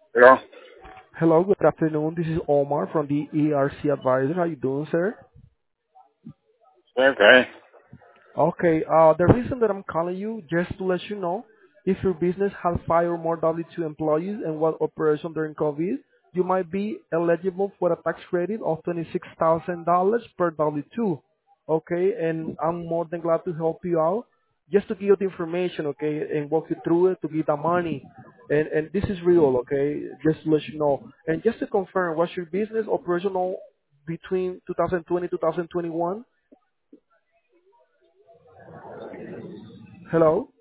Hello. Hello, good afternoon. This is Omar from the ERC Advisor. How you doing, sir? Okay. Okay, the reason that I'm calling you, just to let you know, if your business has 5 or more W-2 employees and what operation during COVID, you might be eligible for a tax credit of $26,000 per W-2. Okay, and I'm more than glad to help you out, just to give you the information, okay, and walk you through it to get the money. And this is real, okay, just to let you know. And just to confirm, was your business operational between 2020 2021? Hello?